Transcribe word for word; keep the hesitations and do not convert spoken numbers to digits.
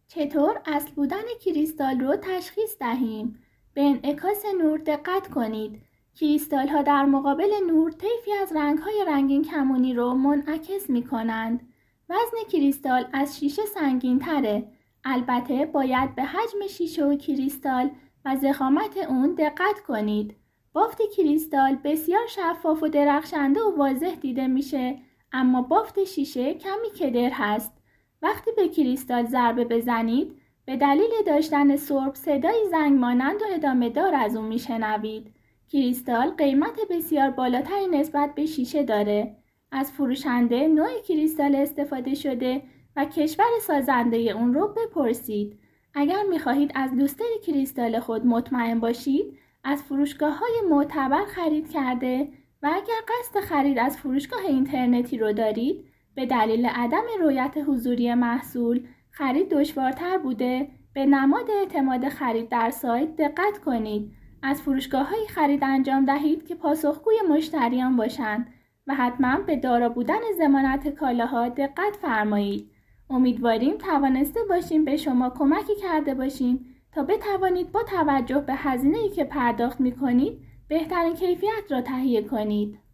چطور اصل بودن کریستال رو تشخیص دهیم؟ به انعکاس نور دقت کنید. کریستال ها در مقابل نور طیفی از رنگ های رنگین کمونی رو منعکس می کنند. وزن کریستال از شیشه سنگین تره. البته باید به حجم شیشه و کریستال و ضخامت اون دقت کنید. بافت کریستال بسیار شفاف و درخشنده و واضح دیده میشه، اما بافت شیشه کمی کدر هست. وقتی به کریستال ضربه بزنید، به دلیل داشتن سرب صدای زنگ مانند و ادامه دار از اون میشنوید. کریستال قیمت بسیار بالاتری نسبت به شیشه داره. از فروشنده نوع کریستال استفاده شده و کشور سازنده اون رو بپرسید. اگر میخواهید از لوستر کریستال خود مطمئن باشید، از فروشگاه‌های معتبر خرید کرده و اگر قصد خرید از فروشگاه اینترنتی رو دارید، به دلیل عدم رؤیت حضوری محصول خرید دشوارتر بوده، به نماد اعتماد خرید در سایت دقت کنید. از فروشگاه‌های خرید انجام دهید که پاسخگوی مشتریان باشند و حتما به دارا بودن ضمانت کالاها دقت فرمایید. امیدواریم توانسته باشیم به شما کمکی کرده باشیم تا بتوانید با توجه به هزینه‌ای که پرداخت می‌کنید بهترین کیفیت را تهیه کنید.